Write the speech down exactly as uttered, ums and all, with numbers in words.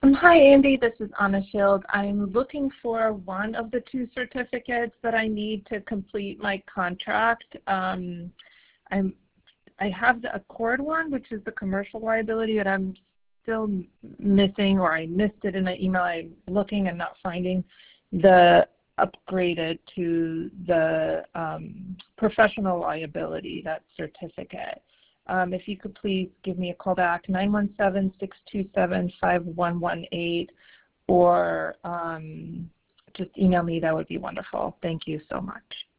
Um, hi, Andy. This is Anna Schild. I'm looking for one of the two certificates that I need to complete my contract. Um, I'm, I have the Accord one, which is the commercial liability, that I'm still missing, or I missed it in the email. I'm looking and not finding the upgraded to the um, professional liability, that certificate. Um, if you could please give me a call back, nine one seven, six two seven, five one one eight, or um, just email me, that would be wonderful. Thank you so much.